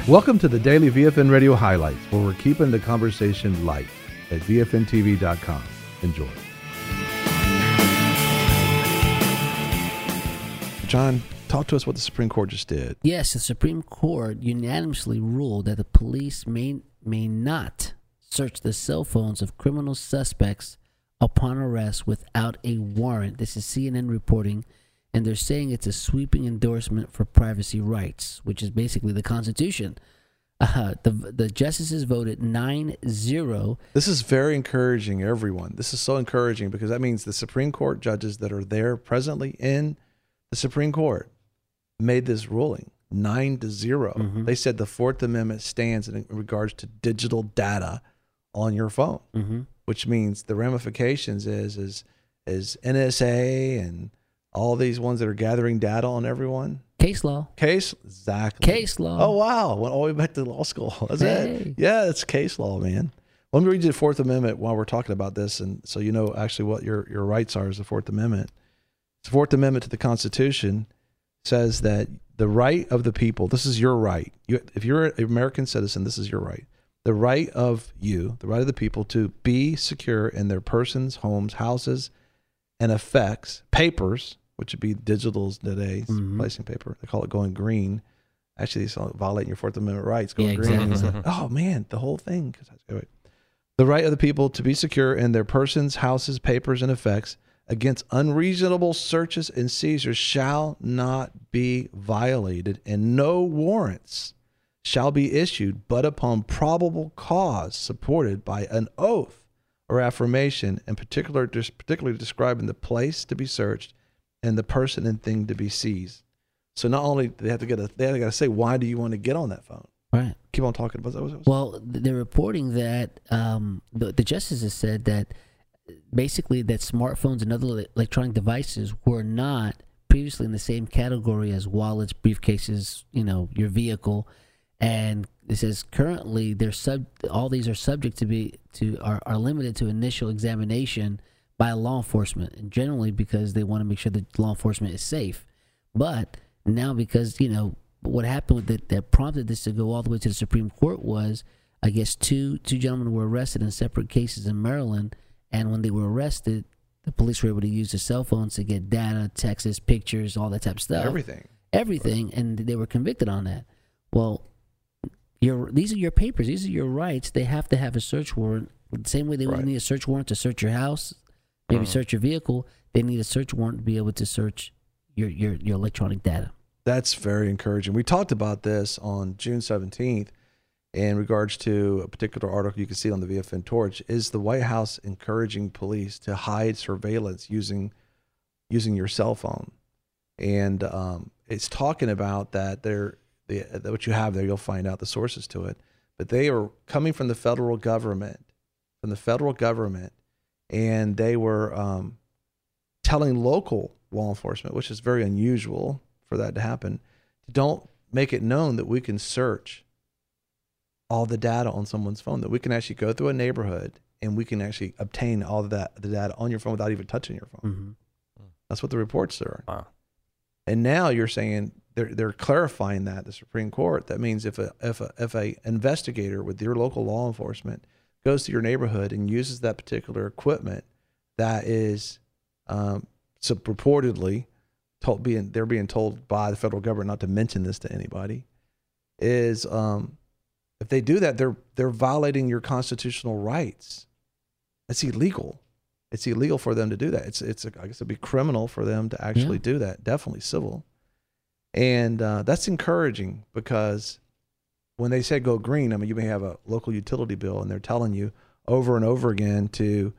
Welcome to the Daily VFN Radio Highlights, where we're keeping the conversation light at VFNTV.com. Enjoy. John, talk to us what the Supreme Court just did. Yes, the Supreme Court unanimously ruled that the police may not search the cell phones of criminal suspects upon arrest without a warrant. This is CNN reporting, and they're saying it's a sweeping endorsement for privacy rights, which is basically the Constitution. The justices voted 9-0. This is very encouraging, everyone. This is so encouraging because that means the Supreme Court judges that are there presently in the Supreme Court made this ruling 9-0. Mm-hmm. They said the Fourth Amendment stands in regards to digital data on your phone, mm-hmm. which means the ramifications is NSA and all these ones that are gathering data on everyone. Case law. Exactly. Case law. Oh, wow. Went all the way back to law school. That's it. Yeah, it's case law, man. Let me read you the Fourth Amendment while we're talking about this, and so you know actually what your rights are as the Fourth Amendment. The Fourth Amendment to the Constitution says that the right of the people, this is your right. If you're an American citizen, this is your right. The right of the people to be secure in their persons, homes, houses, and effects, papers, which would be digitals today, mm-hmm. replacing paper. They call it going green. Actually, it's violating your Fourth Amendment rights. Going green. Exactly. Like, oh, man, the whole thing. The right of the people to be secure in their persons, houses, papers, and effects against unreasonable searches and seizures shall not be violated, and no warrants shall be issued but upon probable cause supported by an oath or affirmation, and particularly describing the place to be searched and the person and thing to be seized. So not only do they have to say, why do you want to get on that phone? Right. Keep on talking about that. Well, they're reporting that the justices said that basically that smartphones and other electronic devices were not previously in the same category as wallets, briefcases, your vehicle. And it says currently all these are subject are limited to initial examination by law enforcement, and generally because they want to make sure that law enforcement is safe. But now because what happened with that prompted this to go all the way to the Supreme Court was, I guess two gentlemen were arrested in separate cases in Maryland. And when they were arrested, the police were able to use the cell phones to get data, texts, pictures, all that type of stuff. Everything, and they were convicted on that. Well, these are your papers. These are your rights. They have to have a search warrant. The same way they would need a search warrant to search your house, maybe search your vehicle, they need a search warrant to be able to search your electronic data. That's very encouraging. We talked about this on June 17th. In regards to a particular article you can see on the VFN Torch, is the White House encouraging police to hide surveillance using your cell phone? And it's talking about that what you have there, you'll find out the sources to it. But they are coming from the federal government, and they were telling local law enforcement, which is very unusual for that to happen, don't make it known that we can search all the data on someone's phone, that we can actually go through a neighborhood and we can actually obtain all of the data on your phone without even touching your phone. Mm-hmm. That's what the reports are. Wow. And now you're saying they're clarifying that, the Supreme Court. That means if a investigator with your local law enforcement goes to your neighborhood and uses that particular equipment that is purportedly they're being told by the federal government not to mention this to anybody, is if they do that, they're violating your constitutional rights. It's illegal. It's illegal for them to do that. I guess it'd be criminal for them to actually do that. Definitely civil. And that's encouraging because when they say go green, I mean, you may have a local utility bill and they're telling you over and over again to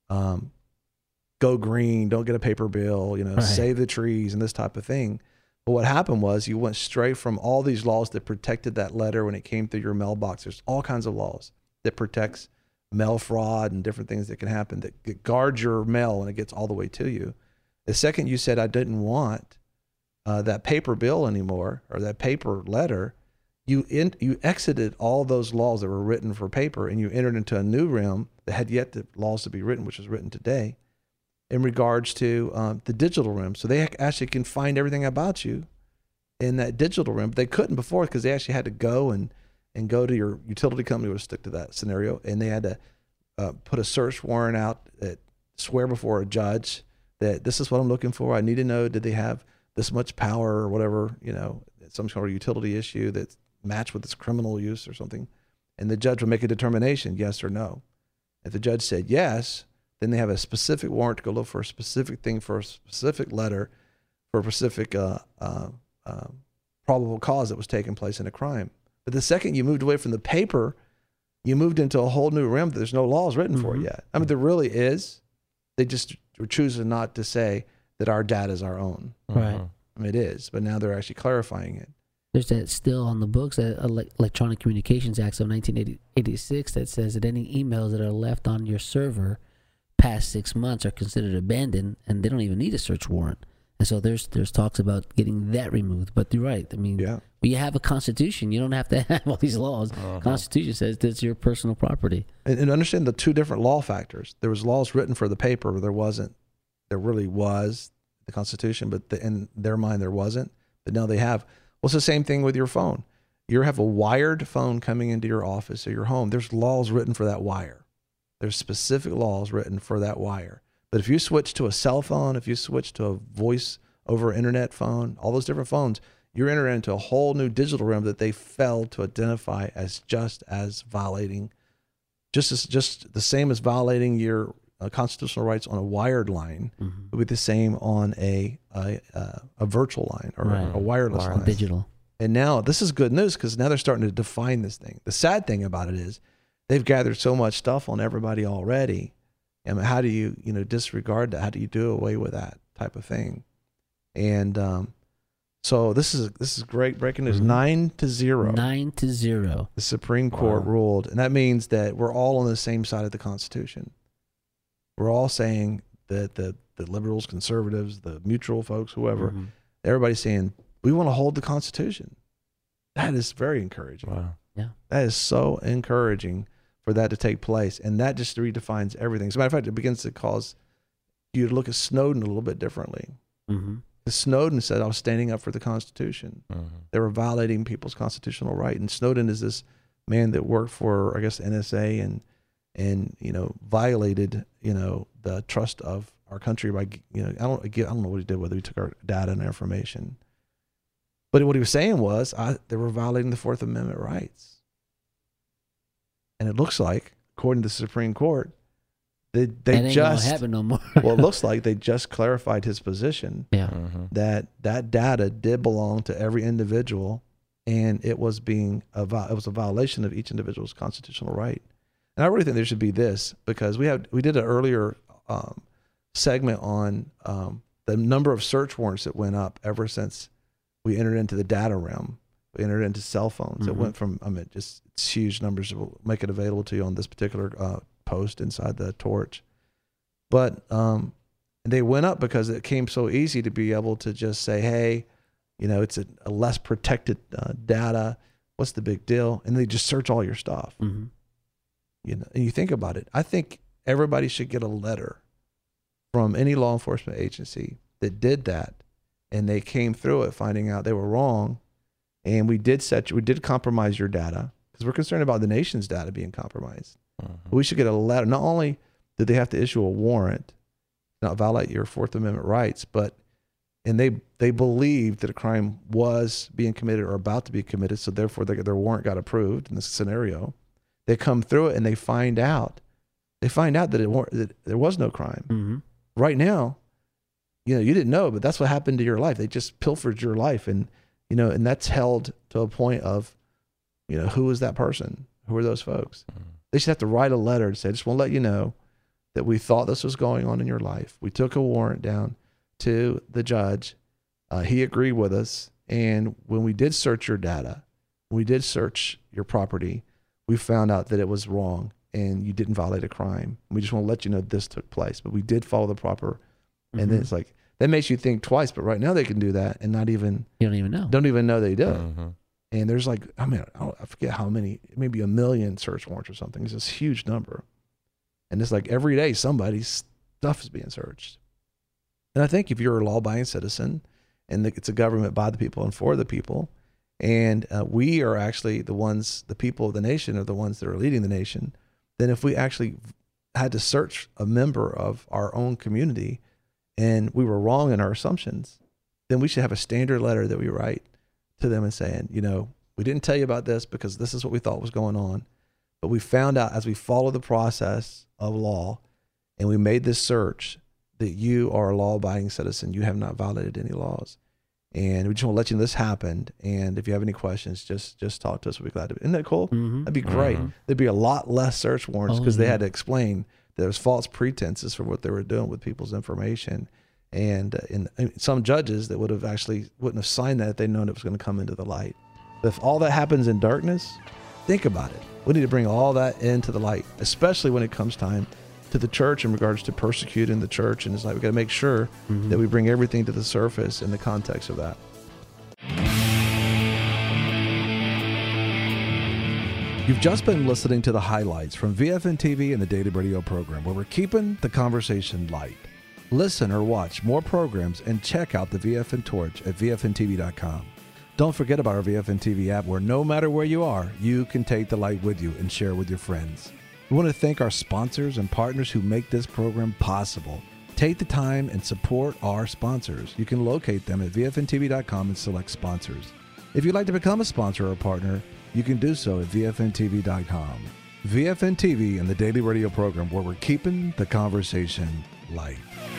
go green, don't get a paper bill, save the trees and this type of thing. But what happened was you went straight from all these laws that protected that letter when it came through your mailbox. There's all kinds of laws that protects mail fraud and different things that can happen that guard your mail when it gets all the way to you. The second you said, I didn't want that paper bill anymore or that paper letter, you exited all those laws that were written for paper and you entered into a new realm that had yet the laws to be written, which was written today, in regards to the digital realm. So they actually can find everything about you in that digital realm. But they couldn't before because they actually had to go and and go to your utility company, would stick to that scenario, and they had to put a search warrant out, that swear before a judge that this is what I'm looking for. I need to know, did they have this much power or whatever, some sort of utility issue that's matched with this criminal use or something. And the judge would make a determination, yes or no. If the judge said yes, then they have a specific warrant to go look for a specific thing, for a specific letter, for a specific probable cause that was taking place in a crime. But the second you moved away from the paper, you moved into a whole new realm that there's no laws written for it yet. I mean, there really is. They just were choosing not to say that our data is our own. Right. I mean, it is, but now they're actually clarifying it. There's that still on the books, that Electronic Communications Act of 1986, that says that any emails that are left on your server past 6 months are considered abandoned, and they don't even need a search warrant. And so there's talks about getting that removed. But you're right. I mean, when you have a constitution, you don't have to have all these laws. Constitution says that's your personal property. And understand the two different law factors. There was laws written for the paper. There really was the Constitution, but in their mind there wasn't. But now they have. Well, it's the same thing with your phone. You have a wired phone coming into your office or your home. There's laws written for that wire. There's specific laws written for that wire. But if you switch to a cell phone, if you switch to a voice over internet phone, all those different phones, you're entering into a whole new digital realm that they failed to identify as just the same as violating your constitutional rights on a wired line. It would be the same on a virtual line or a wireless line. Digital. And now this is good news, because now they're starting to define this thing. The sad thing about it is they've gathered so much stuff on everybody already. I mean, how do you disregard that? How do you do away with that type of thing? And so this is great breaking news. 9-0. 9-0. The Supreme Court ruled, and that means that we're all on the same side of the Constitution. We're all saying that the liberals, conservatives, the mutual folks, whoever, everybody's saying we want to hold the Constitution. That is very encouraging. Wow. Yeah. That is so encouraging for that to take place. And that just redefines everything. As a matter of fact, it begins to cause you to look at Snowden a little bit differently. Snowden said, I was standing up for the Constitution. They were violating people's constitutional right. And Snowden is this man that worked for, I guess, the NSA and violated, the trust of our country by, I don't know what he did, whether he took our data and information. But what he was saying was they were violating the Fourth Amendment rights. And it looks like, according to the Supreme Court, they ain't just gonna happen no more. well, it looks like they just clarified his position. Yeah. That data did belong to every individual, and it was it was a violation of each individual's constitutional right. And I really think there should be this, because we did an earlier segment on the number of search warrants that went up ever since we entered into the data realm. We entered into cell phones. It went from, it's huge numbers. We'll make it available to you on this particular post inside the Torch. But they went up because it came so easy to be able to just say, hey, it's a less protected data. What's the big deal? And they just search all your stuff. And you think about it. I think everybody should get a letter from any law enforcement agency that did that, and they came through it finding out they were wrong. And we did compromise your data, because we're concerned about the nation's data being compromised. We should get a letter. Not only did they have to issue a warrant, not violate your Fourth Amendment rights, and they believed that a crime was being committed or about to be committed, so therefore their warrant got approved in this scenario. They come through it and they find out that there was no crime. Right now, you didn't know, but that's what happened to your life. They just pilfered your life, and that's held to a point of, who is that person? Who are those folks? They should have to write a letter and say, I just want to let you know that we thought this was going on in your life. We took a warrant down to the judge. He agreed with us. And when we did search your data, we did search your property, we found out that it was wrong and you didn't violate a crime. We just want to let you know this took place, but we did follow the proper. And then it's like, that makes you think twice, but right now they can do that and not even, you don't even know. Don't even know they do. And there's I forget how many, maybe 1 million search warrants or something. It's this huge number. And it's like every day somebody's stuff is being searched. And I think if you're a law-abiding citizen and it's a government by the people and for the people, and we are actually the people of the nation are the ones that are leading the nation, then if we actually had to search a member of our own community and we were wrong in our assumptions, then we should have a standard letter that we write to them and saying, we didn't tell you about this because this is what we thought was going on, but we found out as we follow the process of law and we made this search that you are a law-abiding citizen. You have not violated any laws. And we just want to let you know this happened. And if you have any questions, just talk to us. We'll be glad to. Isn't that cool? Mm-hmm. That'd be great. There'd be a lot less search warrants because they had to explain there was false pretenses for what they were doing with people's information. And some judges that wouldn't have signed that if they'd known it was going to come into the light. But if all that happens in darkness, think about it. We need to bring all that into the light, especially when it comes time to the church in regards to persecuting the church. And it's like we got to make sure that we bring everything to the surface in the context of that. You've just been listening to the highlights from VFN TV and the Daily Radio program, where we're keeping the conversation light. Listen or watch more programs and check out the VFN Torch at VFNTV.com. Don't forget about our VFN TV app, where no matter where you are, you can take the light with you and share with your friends. We want to thank our sponsors and partners who make this program possible. Take the time and support our sponsors. You can locate them at VFNTV.com and select sponsors. If you'd like to become a sponsor or a partner, you can do so at VFNTV.com. VFN TV and the Daily Radio program, where we're keeping the conversation light.